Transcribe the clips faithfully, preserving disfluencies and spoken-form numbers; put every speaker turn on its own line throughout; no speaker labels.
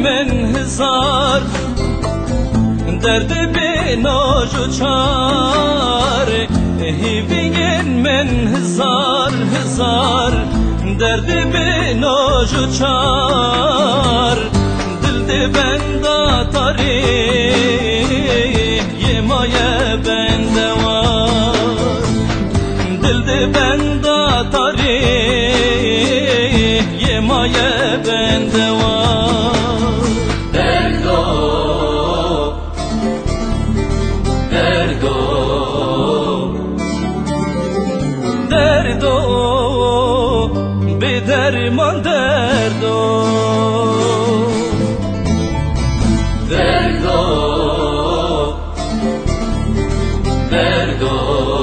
من هزار درد بیناج و چار هیوین من هزار هزار درد بیناج و چار دل ده بندا تاری یه مایه بندوار دل ده بندا تاری یه مایه بندوار
دردو دردو
دردو به درمان دردو
دردو دردو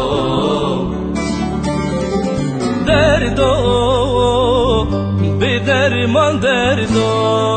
دردو به درمان دردو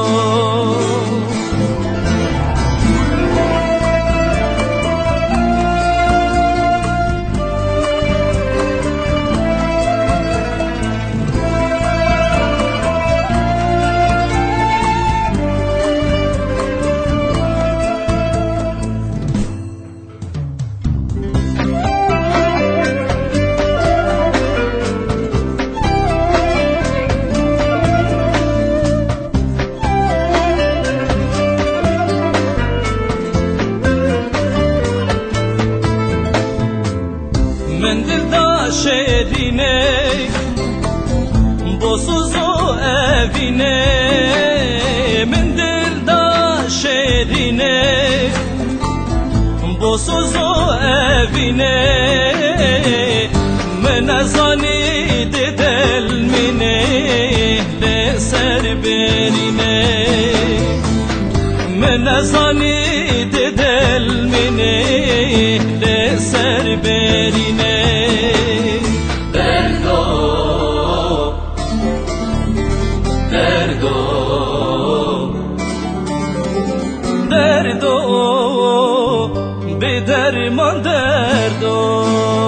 من دل دا شیرینه بوسوز و اوینه من دل دا شیرینه بوسوز و اوینه من ازانی دل منه لسر برینه من ازانی دل منه لسر برینه
دردو دردو
دردو به درمان دردو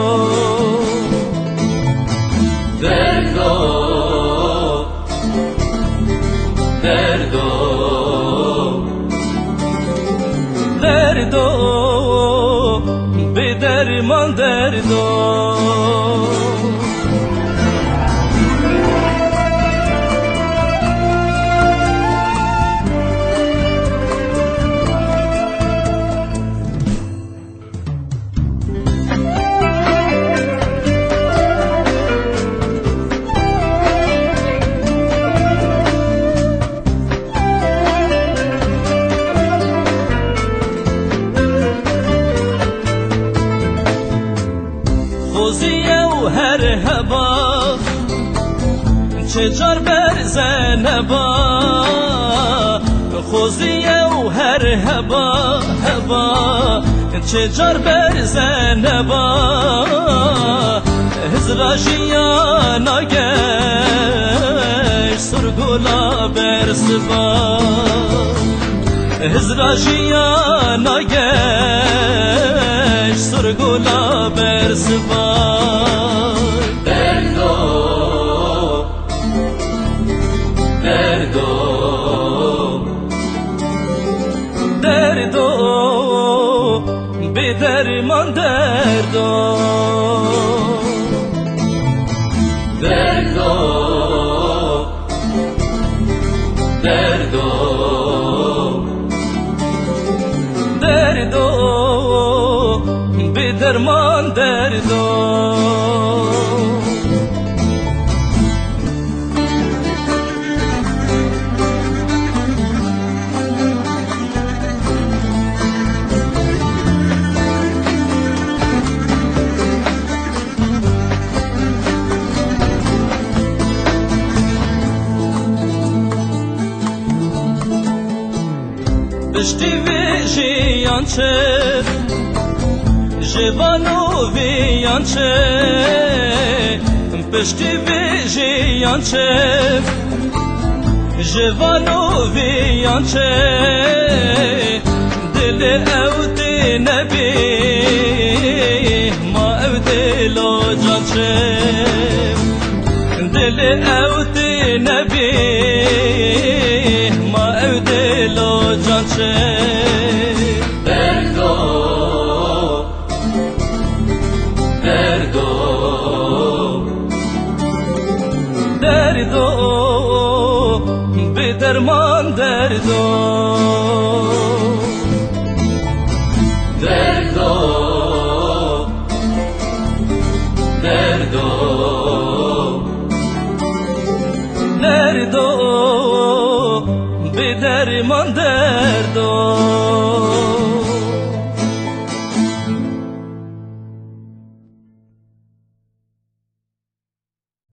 دردو دردو
دردو به درمان دردو خوزیه و هر هوا چجار بر زنبا خوزیه و هر هوا هوا چجار بر زنبا هزرا جیانا گشت سرگولا بر سبا هزرا جیانا گشت سرگولا بر سبا
دردو دردو
دردو به درمان دردو
دردو دردو
دردو به درمان دردو پشتی ویژیان چه جوانو ویان چه پشتی ویژیان چه جوانو ویان چه دل او دی نبی ما او دلو جان چه دل او دی نبی ما او دل باشه.
دردو دردو
دردو به درمان دردو
دردو دردو
دردو به درمان دردو